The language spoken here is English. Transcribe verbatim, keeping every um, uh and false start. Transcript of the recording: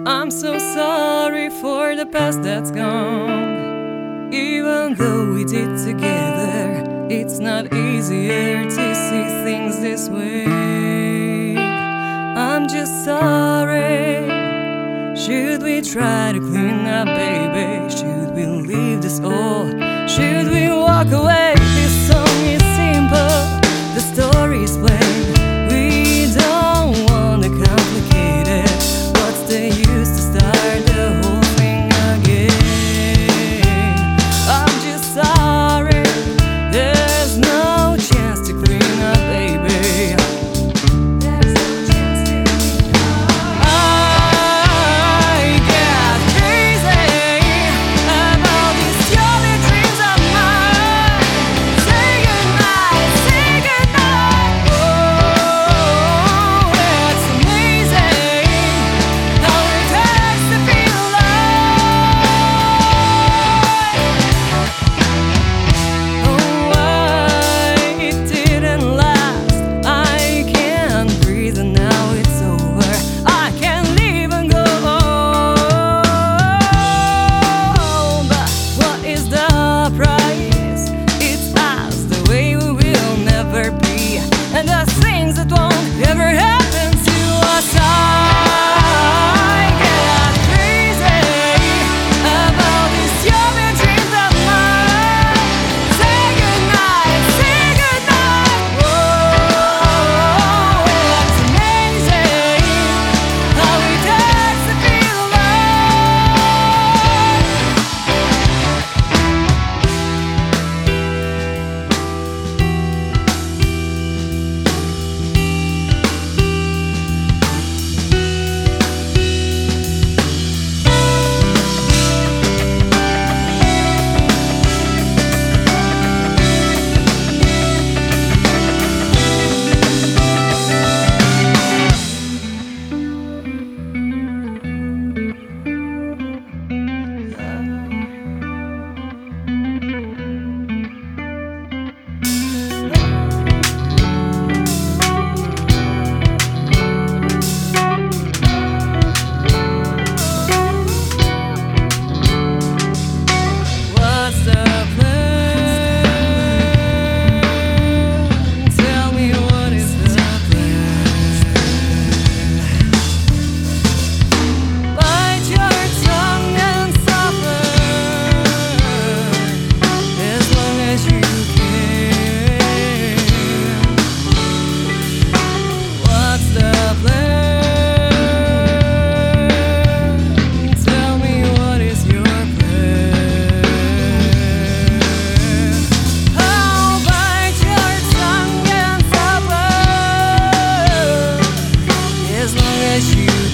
I'm so sorry for the past that's gone. Even though we did together, it's not easier to see things this way. I'm just sorry. Should we try to clean up, baby? Should we leave this all? Should we walk away? This song is simple, the story is plain. We don't wanna complicate it. What's the use to start the whole thing again? I'm just sorry, there's no chance to clean up, baby. There's no chance to clean up. I get crazy about these silly dreams of mine. Say goodnight, say goodnight. Oh, it's amazing how it takes to feel alive. Oh, why it didn't last. I can't breathe and now it's over. I can't leave and go. But what is the price? It's us, the way we will never be, and the things that won't ever happen to us. I get crazy about these silly dreams of mine. Say goodnight, say goodnight. Oh, it's amazing how it takes to feel alive. What's the plan? Tell me what is the plan? Bite your tongue and suffer as long as you can. What's the plan? Tell me what is your plan? Oh, bite your tongue and suffer as long as you